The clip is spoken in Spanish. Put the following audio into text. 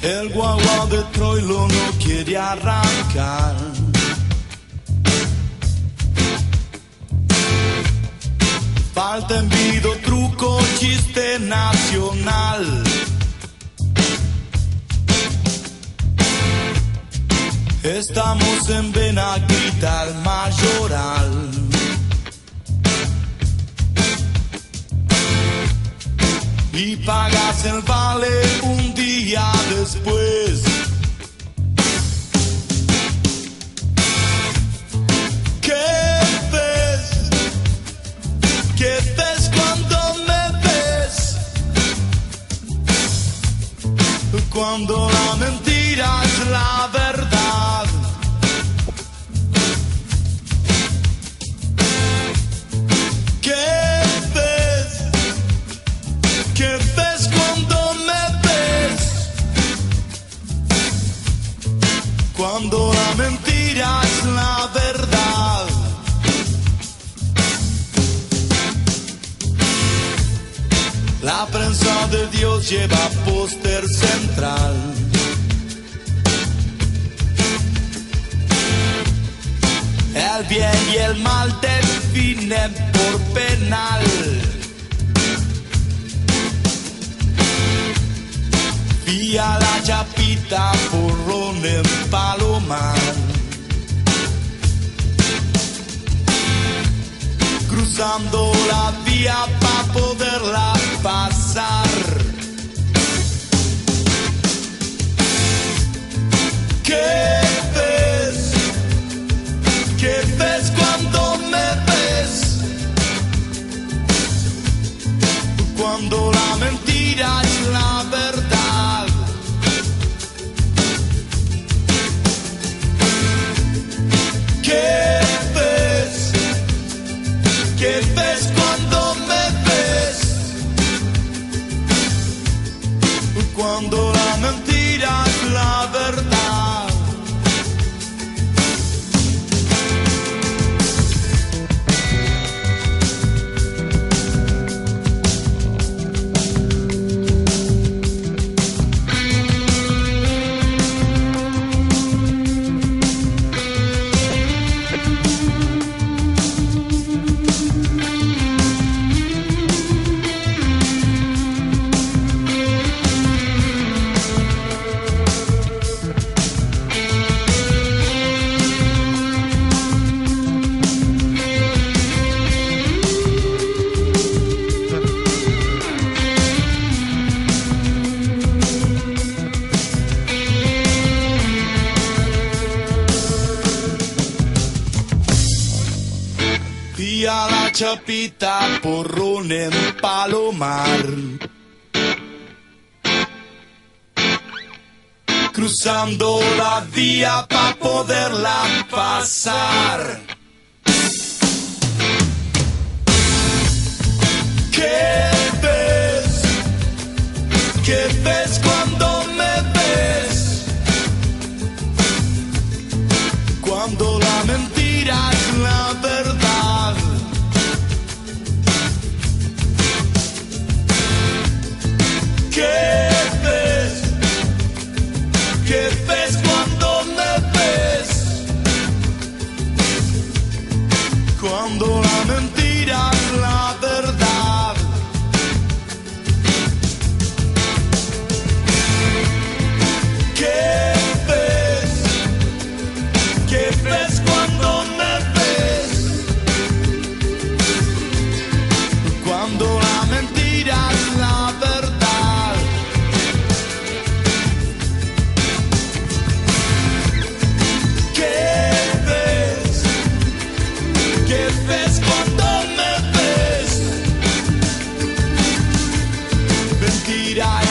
El guagua de Troilo no quiere arrancar. Falta envido, truco, chiste nacional. Estamos en Benaguita, el Mayoral. Y pagas el vale un día después. ¿Qué ves? ¿Qué ves cuando me ves? Cuando la mentira es la verdad. ¿Qué ves? ¿Qué ves cuando me ves? Cuando la mentira es la verdad. La prensa de Dios lleva póster central. El bien y el mal definen por penal. Vía la Chapita, porrón en Palomar. Cruzando la vía para poderla pasar. ¿Qué ves? ¿Qué ves cuando me ves? Cuando la mentira es la verdad. ¿Qué ves? ¿Qué ves cuando me ves? Cuando la mentira es la verdad. Vía la Chapita, porrón en Palomar. Cruzando la vía para poderla pasar. ¿Qué ves? ¿Qué ves cuando me ves? Cuando la mentira es la verdad. ¿Qué ves? ¿Qué ves cuando me ves? Cuando la mentira es la verdad. ¿Qué ves? ¿Qué ves cuando me ves? Cuando la mentira es la verdad. ¿Qué ves? ¿Qué ves cuando me ves? Mentira.